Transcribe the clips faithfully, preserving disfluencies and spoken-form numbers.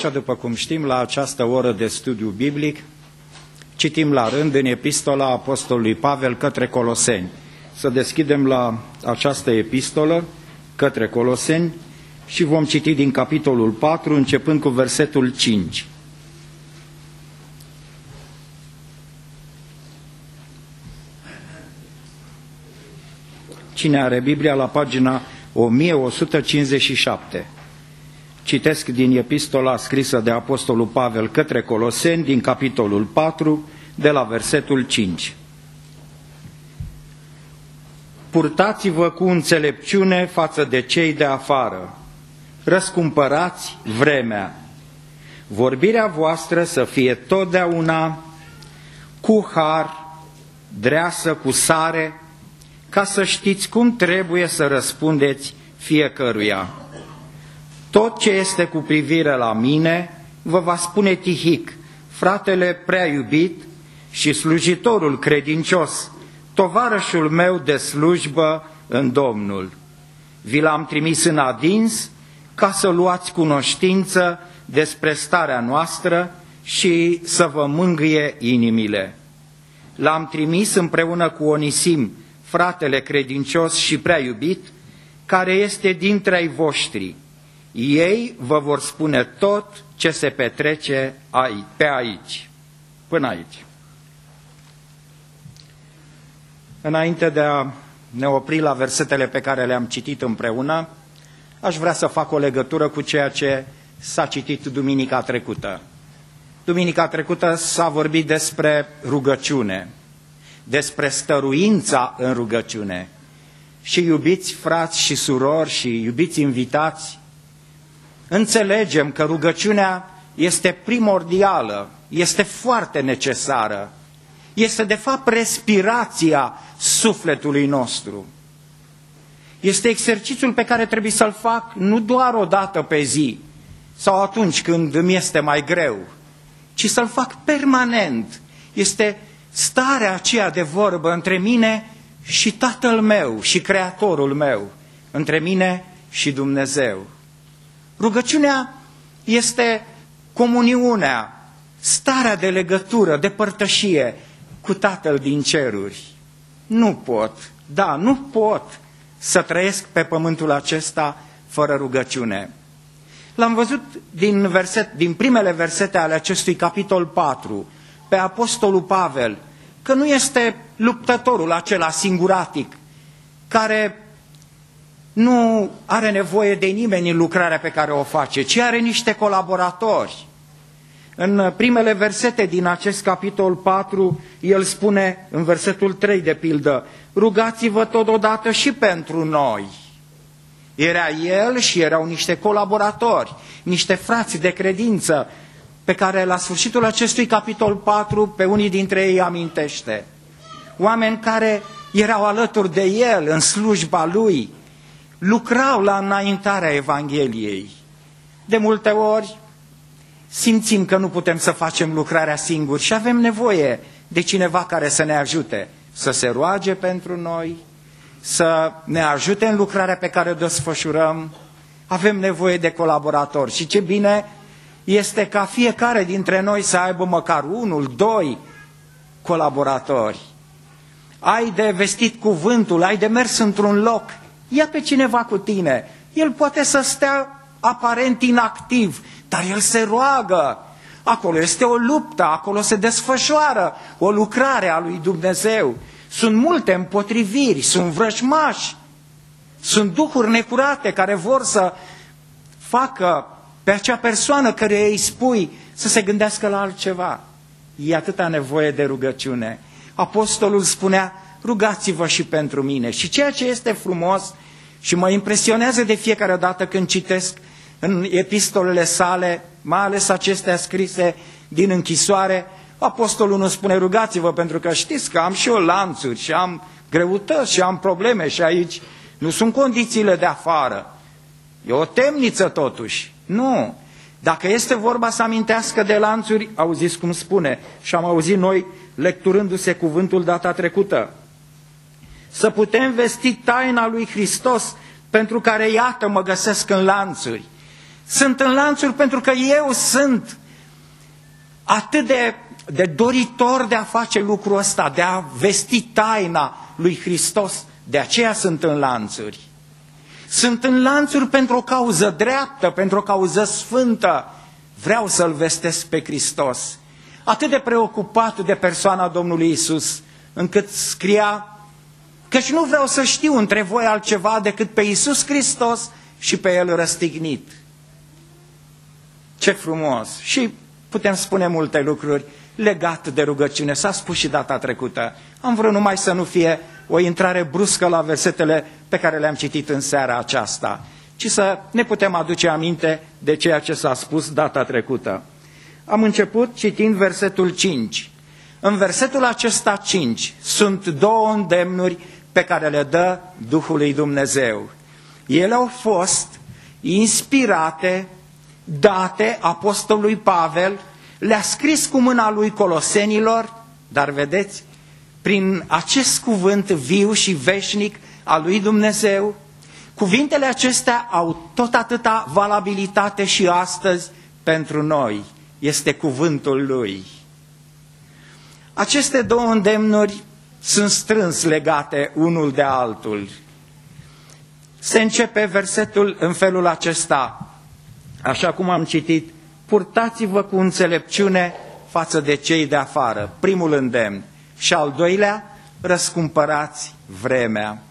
Așa după cum știm, la această oră de studiu biblic, citim la rând în epistola Apostolului Pavel către Coloseni. Să deschidem la această epistolă către Coloseni și vom citi din capitolul patru, începând cu versetul cinci. Cine are Biblia la pagina o mie o sută cincizeci și șapte. Citesc din epistola scrisă de Apostolul Pavel către Coloseni, din capitolul patru, de la versetul cinci. Purtați-vă cu înțelepciune față de cei de afară, răscumpărați vremea, vorbirea voastră să fie totdeauna cu har, dreasă, cu sare, ca să știți cum trebuie să răspundeți fiecăruia. Tot ce este cu privire la mine vă va spune Tihic, fratele prea iubit și slujitorul credincios, tovarășul meu de slujbă în Domnul. Vi l-am trimis în adins ca să luați cunoștință despre starea noastră și să vă mângâie inimile. L-am trimis împreună cu Onisim, fratele credincios și prea iubit, care este dintre ai voștri. Ei vă vor spune tot ce se petrece pe aici, până aici. Înainte de a ne opri la versetele pe care le-am citit împreună, aș vrea să fac o legătură cu ceea ce s-a citit duminica trecută. Duminica trecută s-a vorbit despre rugăciune, despre stăruința în rugăciune. Și iubiți frați și surori și iubiți invitați, înțelegem că rugăciunea este primordială, este foarte necesară. Este de fapt respirația sufletului nostru. Este exercițiul pe care trebuie să-l fac nu doar o dată pe zi sau atunci când îmi este mai greu, ci să-l fac permanent. Este starea aceea de vorbă între mine și Tatăl meu și Creatorul meu, între mine și Dumnezeu. Rugăciunea este comuniunea, starea de legătură, de părtășie cu Tatăl din ceruri. Nu pot, da, nu pot să trăiesc pe pământul acesta fără rugăciune. L-am văzut din, verset, din primele versete ale acestui capitol patru, pe Apostolul Pavel, că nu este luptătorul acela singuratic, care nu are nevoie de nimeni în lucrarea pe care o face, ci are niște colaboratori. În primele versete din acest capitol patru, el spune, în versetul trei de pildă, rugați-vă totodată și pentru noi. Era el și erau niște colaboratori, niște frați de credință, pe care la sfârșitul acestui capitol patru, pe unii dintre ei amintește. Oameni care erau alături de el în slujba lui, lucrau la înaintarea Evangheliei. De multe ori simțim că nu putem să facem lucrarea singuri și avem nevoie de cineva care să ne ajute, să se roage pentru noi, să ne ajute în lucrarea pe care o desfășurăm. Avem nevoie de colaboratori și ce bine este ca fiecare dintre noi să aibă măcar unul, doi colaboratori. Ai de vestit cuvântul, ai de mers într-un loc, ia pe cineva cu tine. El poate să stea aparent inactiv, dar el se roagă. Acolo este o luptă, acolo se desfășoară o lucrare a lui Dumnezeu. Sunt multe împotriviri, sunt vrăjmași, sunt duhuri necurate care vor să facă pe acea persoană care îi spui să se gândească la altceva. E atâta nevoie de rugăciune. Apostolul spunea, rugați-vă și pentru mine. Și ceea ce este frumos și mă impresionează de fiecare dată când citesc în epistolele sale, mai ales acestea scrise din închisoare, apostolul nu spune rugați-vă pentru că știți că am și eu lanțuri și am greutăți și am probleme și aici nu sunt condițiile de afară. E o temniță totuși. Nu. Dacă este vorba să amintească de lanțuri, auziți cum spune și am auzit noi lecturându-se cuvântul data trecută. Să putem vesti taina lui Hristos pentru care iată mă găsesc în lanțuri. Sunt în lanțuri pentru că eu sunt atât de, de doritor de a face lucrul ăsta, de a vesti taina lui Hristos. De aceea sunt în lanțuri. Sunt în lanțuri pentru o cauză dreaptă, pentru o cauză sfântă. Vreau să-L vestesc pe Hristos. Atât de preocupat de persoana Domnului Iisus, încât scria: căci nu vreau să știu între voi altceva decât pe Iisus Hristos și pe El răstignit. Ce frumos! Și putem spune multe lucruri legate de rugăciune. S-a spus și data trecută. Am vrut numai să nu fie o intrare bruscă la versetele pe care le-am citit în seara aceasta, ci să ne putem aduce aminte de ceea ce s-a spus data trecută. Am început citind versetul cinci. În versetul acesta cinci sunt două îndemnuri pe care le dă Duhul lui Dumnezeu. Ele au fost inspirate, date apostolului Pavel, le-a scris cu mâna lui Colosenilor, dar vedeți, prin acest cuvânt viu și veșnic al lui Dumnezeu, cuvintele acestea au tot atâta valabilitate și astăzi pentru noi. Este cuvântul lui. Aceste două îndemnuri sunt strâns legate unul de altul. Se începe versetul în felul acesta, așa cum am citit: purtați-vă cu înțelepciune față de cei de afară. Primul îndemn. Și al doilea, răscumpărați vremea.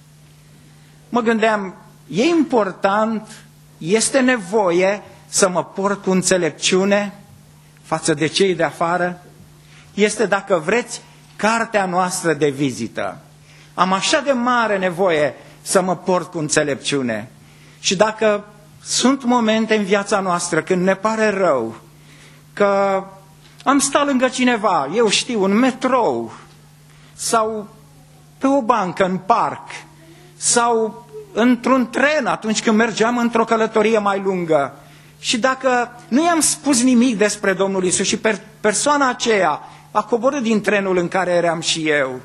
Mă gândeam, e important, este nevoie să mă port cu înțelepciune față de cei de afară? Este, dacă vreți, cartea noastră de vizită. Am așa de mare nevoie să mă port cu înțelepciune. Și dacă sunt momente în viața noastră când ne pare rău că am stat lângă cineva, eu știu, în metrou, sau pe o bancă în parc, sau într-un tren atunci când mergeam într-o călătorie mai lungă, și dacă nu i-am spus nimic despre Domnul Iisus și per- persoana aceea a coborât din trenul în care eram și eu,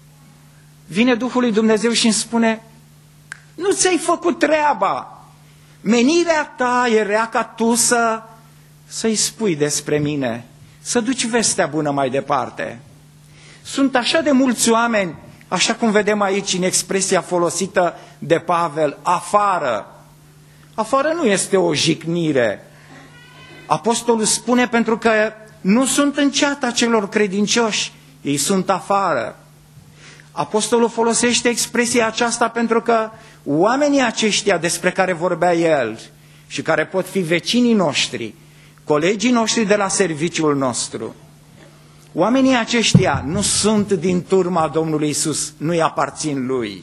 vine Duhul lui Dumnezeu și îmi spune: nu ți-ai făcut treaba, menirea ta era ca tu să, să-i spui despre mine, să duci vestea bună mai departe. Sunt așa de mulți oameni, așa cum vedem aici în expresia folosită de Pavel, afară. Afară nu este o jignire. Apostolul spune pentru că nu sunt în ceata celor credincioși, ei sunt afară. Apostolul folosește expresia aceasta pentru că oamenii aceștia despre care vorbea el și care pot fi vecinii noștri, colegii noștri de la serviciul nostru, oamenii aceștia nu sunt din turma Domnului Iisus, nu-i aparțin Lui.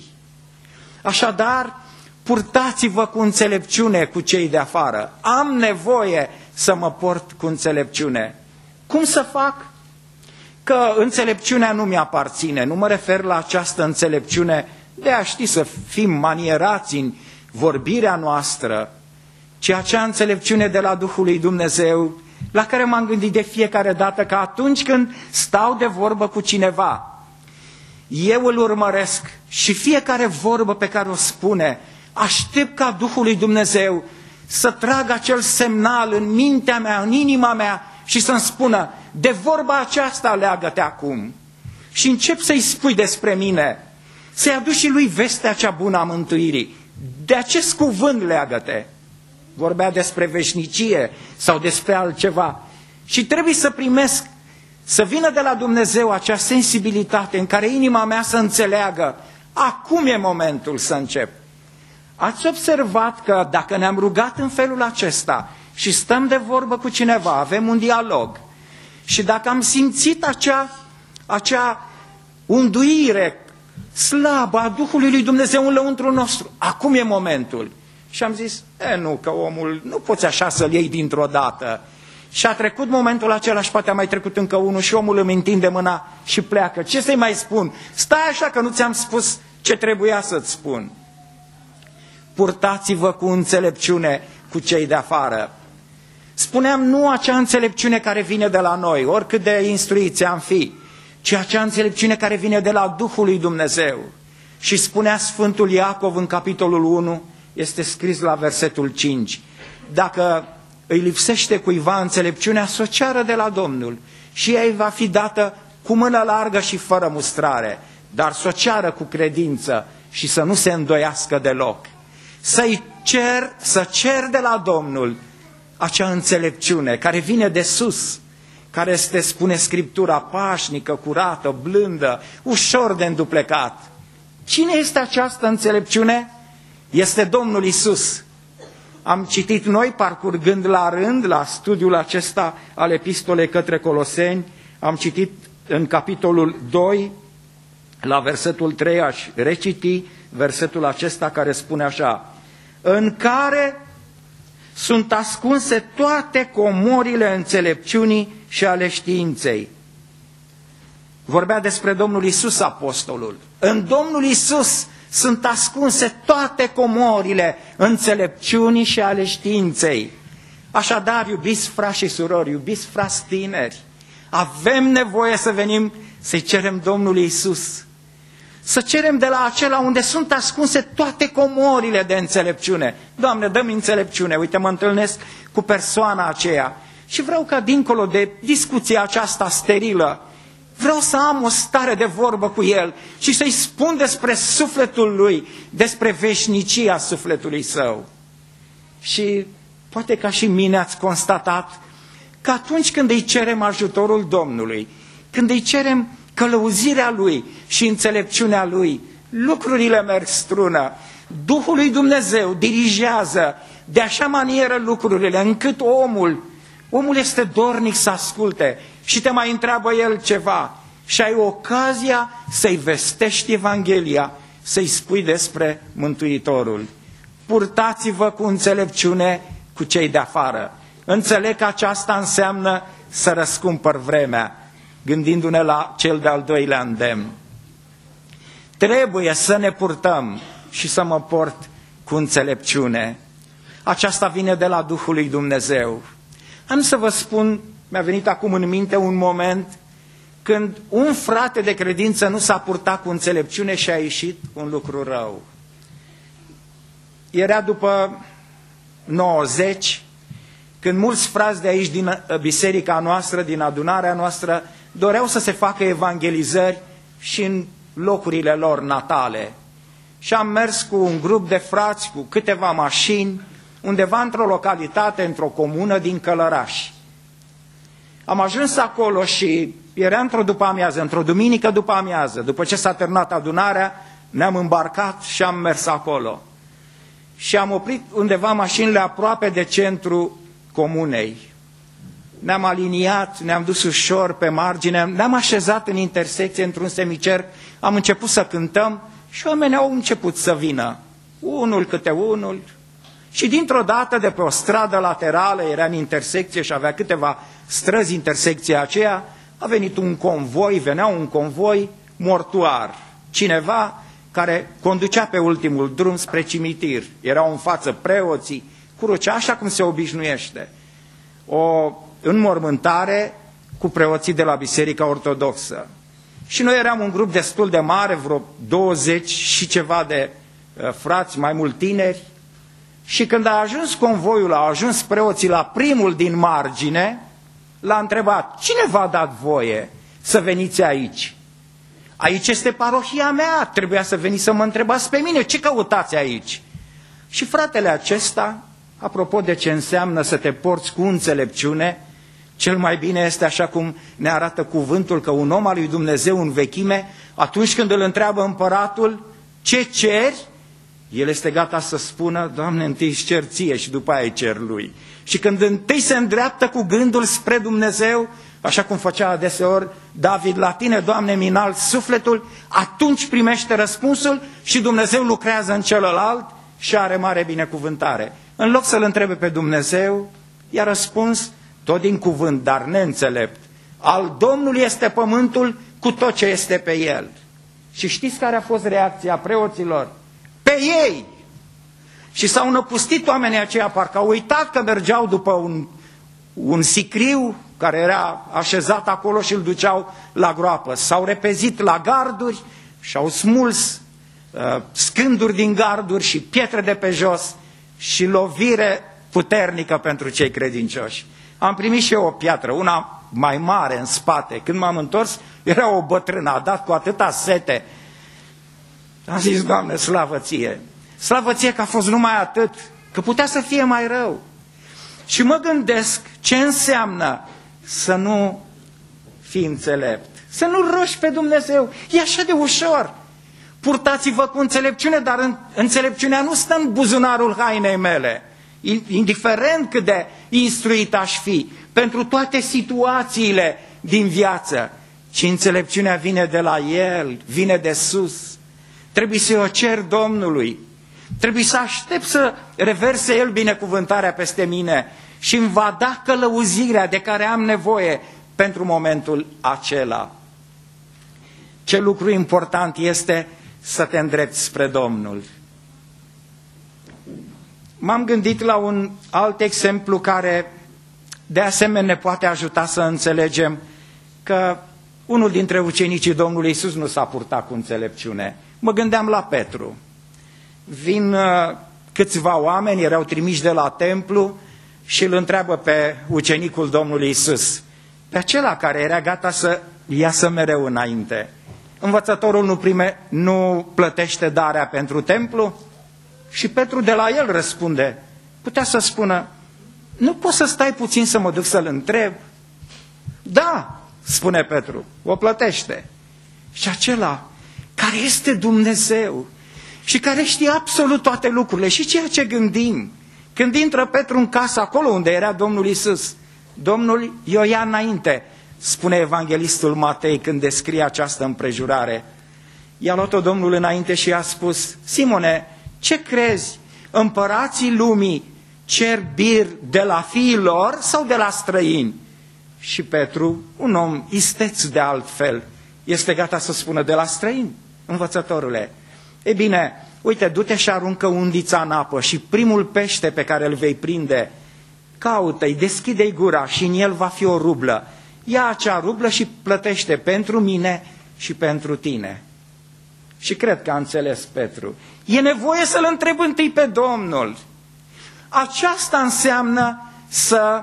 Așadar, purtați-vă cu înțelepciune cu cei de afară. Am nevoie să mă port cu înțelepciune. Cum să fac? Că înțelepciunea nu mi-aparține. Nu mă refer la această înțelepciune de a ști să fim manierați în vorbirea noastră, ci acea înțelepciune de la Duhul lui Dumnezeu, la care m-am gândit de fiecare dată că atunci când stau de vorbă cu cineva, eu îl urmăresc și fiecare vorbă pe care o spune, aștept ca Duhul lui Dumnezeu să tragă acel semnal în mintea mea, în inima mea și să-mi spună: de vorba aceasta leagă-te acum. Și încep să-i spui despre mine, să-i aduci și lui vestea cea bună a mântuirii. De acest cuvânt leagă-te. Vorbea despre veșnicie sau despre altceva. Și trebuie să primesc, să vină de la Dumnezeu acea sensibilitate în care inima mea să înțeleagă: acum e momentul să încep. Ați observat că dacă ne-am rugat în felul acesta și stăm de vorbă cu cineva, avem un dialog, și dacă am simțit acea, acea unduire slabă a Duhului lui Dumnezeu în lăuntrul nostru, acum e momentul. Și am zis: e, nu, că omul nu poți așa să-l iei dintr-o dată. Și a trecut momentul acela și poate a mai trecut încă unul și omul îmi întinde mâna și pleacă. Ce să-i mai spun? Stai așa că nu ți-am spus ce trebuia să-ți spun. Purtați-vă cu înțelepciune cu cei de afară. Spuneam, nu acea înțelepciune care vine de la noi, oricât de instruiți am fi, ci acea înțelepciune care vine de la Duhul lui Dumnezeu. Și spunea Sfântul Iacov în capitolul unu, este scris la versetul cinci: dacă îi lipsește cuiva înțelepciunea, să o ceară de la Domnul și ea îi va fi dată cu mână largă și fără mustrare, dar să o ceară cu credință și să nu se îndoiască deloc. Să-i cer, să cer de la Domnul acea înțelepciune care vine de sus, care este, spune Scriptura, pașnică, curată, blândă, ușor de înduplecat. Cine este această înțelepciune? Este Domnul Iisus. Am citit noi, parcurgând la rând, la studiul acesta al epistolei către Coloseni, am citit în capitolul doi, la versetul trei, aș reciti versetul acesta care spune așa: în care sunt ascunse toate comorile înțelepciunii și ale științei. Vorbea despre Domnul Iisus apostolul. În Domnul Iisus sunt ascunse toate comorile înțelepciunii și ale științei. Așadar, iubiți frați și surori, iubiți frați tineri, avem nevoie să venim să-i cerem Domnului Iisus. Să cerem de la acela unde sunt ascunse toate comorile de înțelepciune. Doamne, dă-mi înțelepciune. Uite, mă întâlnesc cu persoana aceea și vreau ca dincolo de discuția aceasta sterilă, vreau să am o stare de vorbă cu el și să-i spun despre sufletul lui, despre veșnicia sufletului său. Și poate ca și mine ați constatat că atunci când îi cerem ajutorul Domnului, când îi cerem călăuzirea Lui și înțelepciunea Lui, lucrurile merg strună. Duhul lui Dumnezeu dirigează de așa manieră lucrurile încât omul, omul este dornic să asculte și te mai întreabă el ceva și ai ocazia să-i vestești Evanghelia, să-i spui despre Mântuitorul. Purtați-vă cu înțelepciune cu cei de afară. Înțeleg că aceasta înseamnă să răscumpăr vremea, gândindu-ne la cel de-al doilea îndemn. Trebuie să ne purtăm și să mă port cu înțelepciune. Aceasta vine de la Duhul lui Dumnezeu. Am să vă spun, mi-a venit acum în minte un moment când un frate de credință nu s-a purtat cu înțelepciune și a ieșit un lucru rău. Era după nouăzeci, când mulți frați de aici din biserica noastră, din adunarea noastră, doreau să se facă evangelizări și în locurile lor natale. Și am mers cu un grup de frați, cu câteva mașini, undeva într-o localitate, într-o comună din Călăraș. Am ajuns acolo și era într-o după-amiază, într-o duminică după-amiază. După ce s-a terminat adunarea, ne-am îmbarcat și am mers acolo. Și am oprit undeva mașinile aproape de centru comunei. Ne-am aliniat, ne-am dus ușor pe margine, ne-am așezat în intersecție, într-un semicerc, am început să cântăm și oamenii au început să vină, unul câte unul. Și dintr-o dată, de pe o stradă laterală, era în intersecție și avea câteva străzi intersecția aceea, a venit un convoi, venea un convoi mortuar. Cineva care conducea pe ultimul drum spre cimitir. Erau în față preoții, crucea, așa cum se obișnuiește. O înmormântare cu preoții de la Biserica Ortodoxă. Și noi eram un grup destul de mare, vreo douăzeci și ceva de uh, frați, mai mult tineri. Și când a ajuns convoiul, au ajuns preoții la primul din margine, l-a întrebat: cine v-a dat voie să veniți aici? Aici este parohia mea, trebuia să veniți să mă întrebați pe mine, ce căutați aici? Și fratele acesta, apropo de ce înseamnă să te porți cu înțelepciune, cel mai bine este, așa cum ne arată cuvântul, că un om al lui Dumnezeu în vechime, atunci când îl întreabă împăratul ce ceri, el este gata să spună: Doamne, întâi își cer ție și după aia îi cer lui. Și când întâi se îndreaptă cu gândul spre Dumnezeu, așa cum făcea adeseori David: la tine, Doamne, mi înalt sufletul, atunci primește răspunsul și Dumnezeu lucrează în celălalt și are mare binecuvântare. În loc să-L întrebe pe Dumnezeu, i-a răspuns tot din cuvânt, dar neînțelept: al Domnului este pământul cu tot ce este pe el. Și știți care a fost reacția preoților? Pe ei! Și s-au năpustit oamenii aceia, parcă au uitat că mergeau după un, un sicriu care era așezat acolo și îl duceau la groapă. S-au repezit la garduri și au smuls uh, scânduri din garduri și pietre de pe jos și lovire puternică pentru cei credincioși. Am primit și eu o piatră, una mai mare în spate. Când m-am întors, era o bătrână, a dat cu atâta sete. Am zis, Doamne, slavă ție! Slavă ție că a fost numai atât, că putea să fie mai rău. Și mă gândesc ce înseamnă să nu fii înțelept, să nu roși pe Dumnezeu. E așa de ușor. Purtați-vă cu înțelepciune, dar înțelepciunea nu stă în buzunarul hainei mele. Indiferent cât de instruit aș fi, pentru toate situațiile din viață, ci înțelepciunea vine de la El, vine de sus. Trebuie să o cer Domnului, trebuie să aștept să reverse El binecuvântarea peste mine și îmi va da călăuzirea de care am nevoie pentru momentul acela. Ce lucru important este să te îndrepți spre Domnul. M-am gândit la un alt exemplu care de asemenea ne poate ajuta să înțelegem că unul dintre ucenicii Domnului Iisus nu s-a purtat cu înțelepciune. Mă gândeam la Petru. Vin uh, câțiva oameni, erau trimiși de la templu și îl întreabă pe ucenicul Domnului Iisus, pe acela care era gata să iasă mereu înainte. Învățătorul nu, prime, nu plătește darea pentru templu? Și Petru de la el răspunde, putea să spună, nu poți să stai puțin să mă duc să-l întreb? Da, spune Petru, o plătește. Și acela care este Dumnezeu și care știe absolut toate lucrurile și ceea ce gândim, când intră Petru în casă, acolo unde era Domnul Iisus, Domnul i-o ia înainte, spune evanghelistul Matei când descrie această împrejurare. I-a luat-o Domnul înainte și i-a spus, Simone, ce crezi? Împărații lumii cer bir de la fiii lor sau de la străini? Și Petru, un om isteț de altfel, este gata să spună de la străini, învățătorule. E bine, uite, du-te și aruncă undița în apă și primul pește pe care îl vei prinde, caută-i, deschide-i gura și în el va fi o rublă. Ia acea rublă și plătește pentru mine și pentru tine. Și cred că a înțeles Petru. E nevoie să-L întreb întâi pe Domnul. Aceasta înseamnă să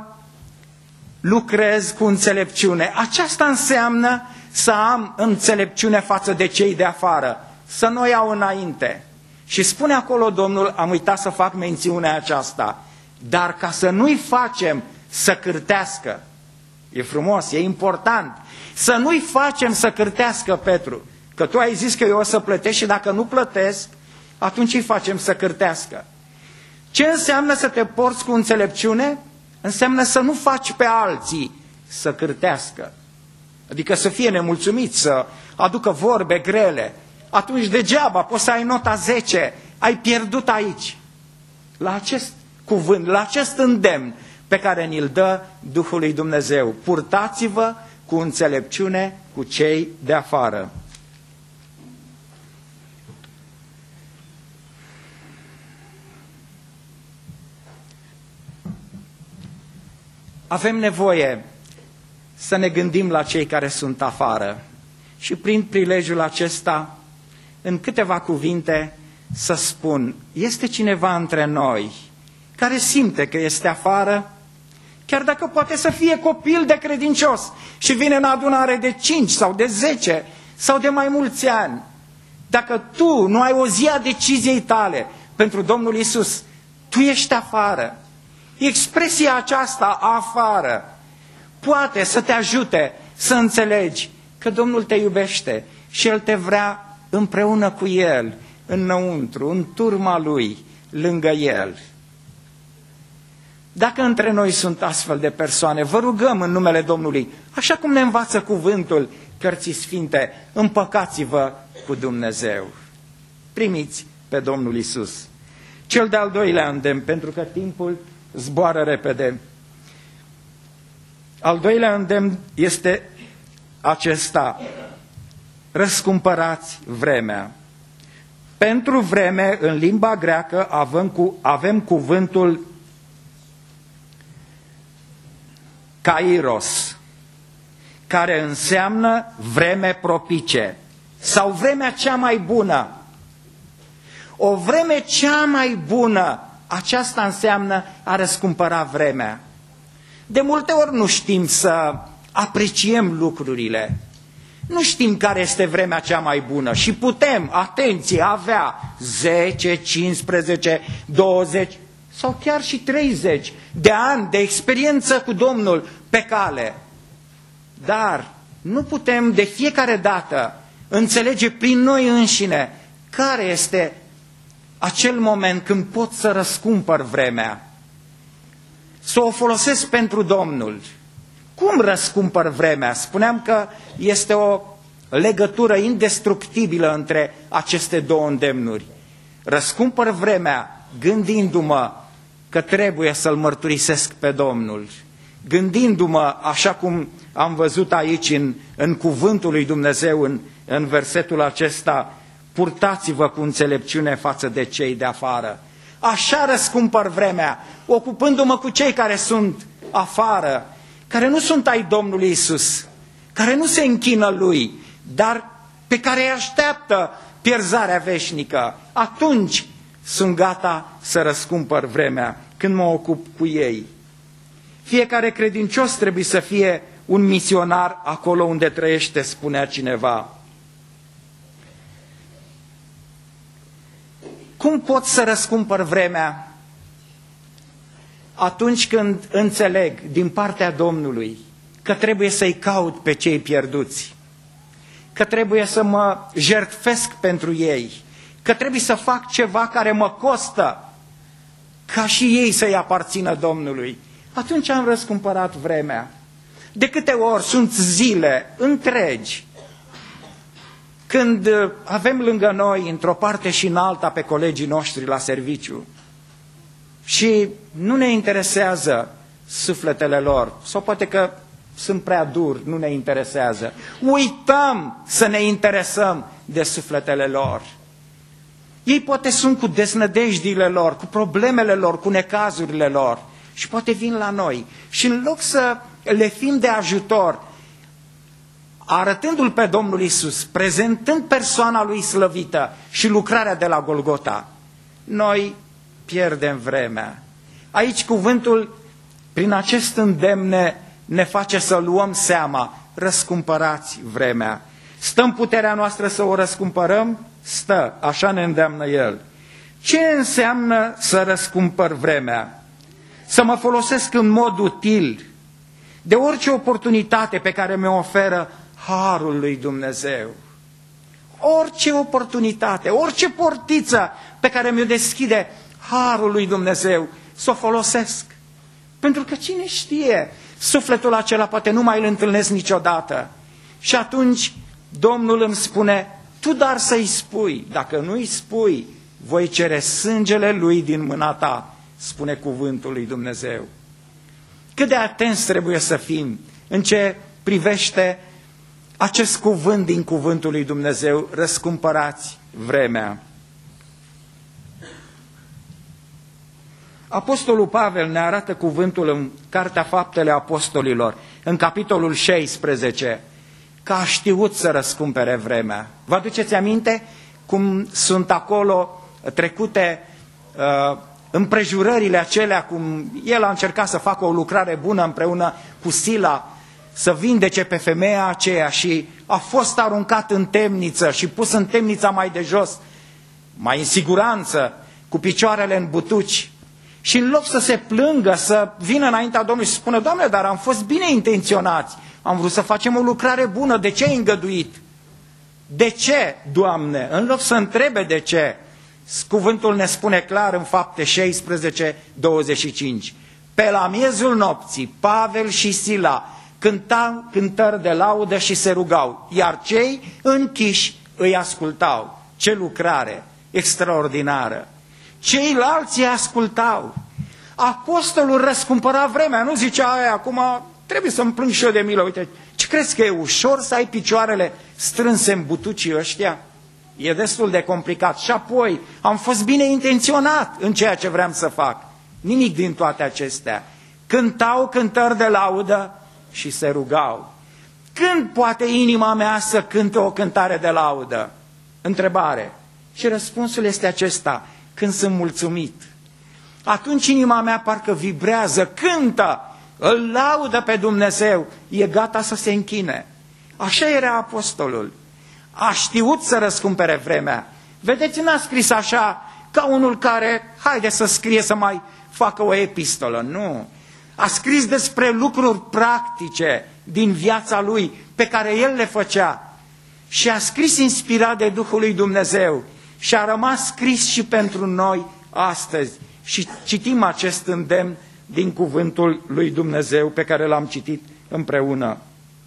lucrez cu înțelepciune. Aceasta înseamnă să am înțelepciune față de cei de afară. Să nu o iau înainte. Și spune acolo Domnul, am uitat să fac mențiunea aceasta, dar ca să nu-i facem să cârtească. E frumos, e important. Să nu-i facem să cârtească, Petru. Că tu ai zis că eu o să plătesc și dacă nu plătesc, atunci îi facem să cârtească. Ce înseamnă să te porți cu înțelepciune? Înseamnă să nu faci pe alții să cârtească. Adică să fie nemulțumiți, să aducă vorbe grele. Atunci degeaba poți să ai nota zece, ai pierdut aici. La acest cuvânt, la acest îndemn pe care ni-l dă Duhul lui Dumnezeu. Purtați-vă cu înțelepciune cu cei de afară. Avem nevoie să ne gândim la cei care sunt afară și prin prilejul acesta, în câteva cuvinte, să spun, este cineva între noi care simte că este afară, chiar dacă poate să fie copil de credincios și vine în adunare de cinci sau de zece sau de mai mulți ani. Dacă tu nu ai o zi a deciziei tale pentru Domnul Iisus, tu ești afară. Expresia aceasta, afară, poate să te ajute să înțelegi că Domnul te iubește și El te vrea împreună cu El, înăuntru, în turma Lui, lângă El. Dacă între noi sunt astfel de persoane, vă rugăm în numele Domnului, așa cum ne învață cuvântul Cărții Sfinte, împăcați-vă cu Dumnezeu. Primiți pe Domnul Iisus. Cel de-al doilea îndemn, pentru că timpul zboară repede. Al doilea îndemn este acesta: răscumpărați vremea. Pentru vreme, în limba greacă, avem, cu, avem cuvântul kairos, care înseamnă vreme propice sau vremea cea mai bună. O vreme cea mai bună Aceasta înseamnă a răscumpăra vremea. De multe ori nu știm să apreciem lucrurile. Nu știm care este vremea cea mai bună și putem, atenție, avea zece, cincisprezece, douăzeci sau chiar și treizeci de ani de experiență cu Domnul pe cale. Dar nu putem de fiecare dată înțelege prin noi înșine care este acel moment când pot să răscumpăr vremea, să o folosesc pentru Domnul. Cum răscumpăr vremea? Spuneam că este o legătură indestructibilă între aceste două îndemnuri. Răscumpăr vremea gândindu-mă că trebuie să-L mărturisesc pe Domnul, gândindu-mă, așa cum am văzut aici în, în cuvântul lui Dumnezeu, în, în versetul acesta, purtați-vă cu înțelepciune față de cei de afară. Așa răscumpăr vremea, ocupându-mă cu cei care sunt afară, care nu sunt ai Domnului Iisus, care nu se închină Lui, dar pe care îi așteaptă pierzarea veșnică. Atunci sunt gata să răscumpăr vremea, când mă ocup cu ei. Fiecare credincios trebuie să fie un misionar acolo unde trăiește, spunea cineva. Cum pot să răscumpăr vremea? Atunci când înțeleg din partea Domnului că trebuie să-i caut pe cei pierduți, că trebuie să mă jertfesc pentru ei, că trebuie să fac ceva care mă costă, ca și ei să-i aparțină Domnului, atunci am răscumpărat vremea. De câte ori sunt zile întregi când avem lângă noi, într-o parte și în alta, pe colegii noștri la serviciu și nu ne interesează sufletele lor, sau poate că sunt prea duri, nu ne interesează. Uităm să ne interesăm de sufletele lor. Ei poate sunt cu deznădejdiile lor, cu problemele lor, cu necazurile lor și poate vin la noi. Și în loc să le fim de ajutor, arătându-L pe Domnul Iisus, prezentând persoana Lui slăvită și lucrarea de la Golgota, noi pierdem vremea. Aici cuvântul, prin acest îndemn, ne, ne face să luăm seama, răscumpărați vremea. Stă în puterea noastră să o răscumpărăm? Stă, așa ne îndeamnă El. Ce înseamnă să răscumpăr vremea? Să mă folosesc în mod util de orice oportunitate pe care mi-o oferă Harul lui Dumnezeu. Orice oportunitate, orice portiță pe care mi-o deschide Harul lui Dumnezeu, să o folosesc. Pentru că cine știe, sufletul acela poate nu mai îl întâlnesc niciodată. Și atunci Domnul îmi spune, tu dar să-i spui, dacă nu-i spui, voi cere sângele lui din mâna ta, spune cuvântul lui Dumnezeu. Cât de atenți trebuie să fim în ce privește acest cuvânt din cuvântul lui Dumnezeu, răscumpărați vremea. Apostolul Pavel ne arată cuvântul în Cartea Faptele Apostolilor, în capitolul șaisprezece, că a știut să răscumpere vremea. Vă aduceți aminte cum sunt acolo trecute uh, împrejurările acelea, cum el a încercat să facă o lucrare bună împreună cu Sila, să vindece pe femeia aceea și a fost aruncat în temniță și pus în temnița mai de jos, mai în siguranță, cu picioarele în butuci. Și în loc să se plângă, să vină înaintea Domnului și să spună, Doamne, dar am fost bine intenționați, am vrut să facem o lucrare bună, de ce ai îngăduit? De ce, Doamne? În loc să întrebe de ce, cuvântul ne spune clar în Fapte șaisprezece, douăzeci și cinci. Pe la miezul nopții, Pavel și Sila cântau cântări de laudă și se rugau, iar cei închiși îi ascultau. Ce lucrare extraordinară! Ceilalți îi ascultau. Apostolul răscumpăra vremea, nu zicea aia, acum trebuie să-mi plâng și eu de milă. Uite, ce crezi că e ușor să ai picioarele strânse în butucii ăștia? E destul de complicat. Și apoi am fost bine intenționat în ceea ce vreau să fac. Nimic din toate acestea. Cântau cântări de laudă și se rugau. Când poate inima mea să cânte o cântare de laudă? Întrebare. Și răspunsul este acesta: când sunt mulțumit. Atunci inima mea parcă vibrează, cântă, îl laudă pe Dumnezeu, e gata să se închine. Așa era apostolul. A știut să răscumpere vremea. Vedeți, n-a scris așa ca unul care, haide să scrie să mai facă o epistolă. Nu. A scris despre lucruri practice din viața lui, pe care el le făcea. Și a scris inspirat de Duhul lui Dumnezeu. Și a rămas scris și pentru noi astăzi. Și citim acest îndemn din cuvântul lui Dumnezeu pe care l-am citit împreună.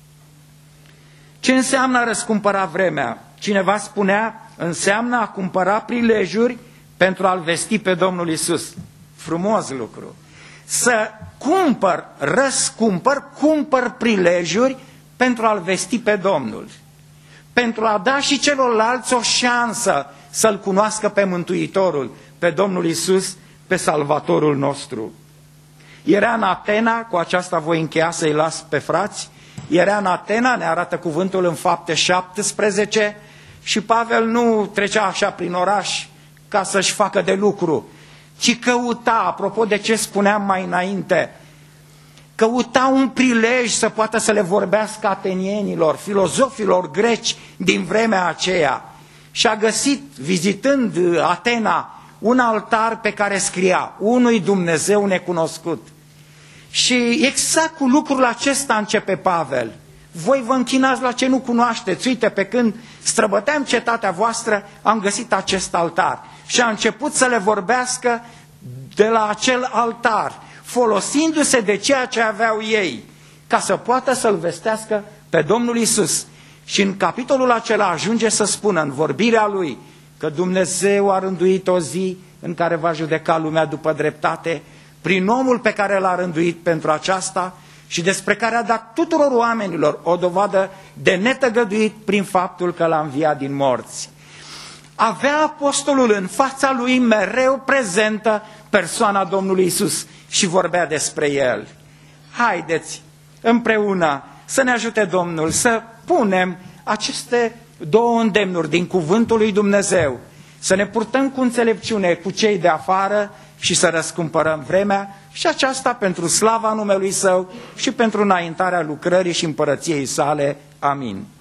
Ce înseamnă a răscumpăra vremea? Cineva spunea, înseamnă a cumpăra prilejuri pentru a-L vesti pe Domnul Iisus. Frumos lucru. Să cumpăr, răscumpăr, cumpăr prilejuri pentru a-L vesti pe Domnul. Pentru a da și celorlalți o șansă să-L cunoască pe Mântuitorul, pe Domnul Iisus, pe Salvatorul nostru. Era în Atena, cu aceasta voi încheia să-i las pe frați, era în Atena, ne arată cuvântul în Fapte șaptesprezece, și Pavel nu trecea așa prin oraș ca să-și facă de lucru, ci căuta, apropo de ce spuneam mai înainte, căuta un prilej să poată să le vorbească atenienilor, filozofilor greci din vremea aceea. Și a găsit, vizitând Atena, un altar pe care scria unui Dumnezeu necunoscut. Și exact cu lucrul acesta începe Pavel. Voi vă închinați la ce nu cunoașteți. Uite, pe când străbăteam cetatea voastră, am găsit acest altar. Și a început să le vorbească de la acel altar, folosindu-se de ceea ce aveau ei, ca să poată să-L vestească pe Domnul Iisus. Și în capitolul acela ajunge să spună în vorbirea lui că Dumnezeu a rânduit o zi în care va judeca lumea după dreptate, prin omul pe care l-a rânduit pentru aceasta și despre care a dat tuturor oamenilor o dovadă de netăgăduit prin faptul că l-a înviat din morți. Avea apostolul în fața lui mereu prezentă persoana Domnului Iisus și vorbea despre el. Haideți împreună să ne ajute Domnul să punem aceste două îndemnuri din cuvântul lui Dumnezeu, să ne purtăm cu înțelepciune cu cei de afară și să răscumpărăm vremea, și aceasta pentru slava numelui Său și pentru înaintarea lucrării și împărăției Sale. Amin.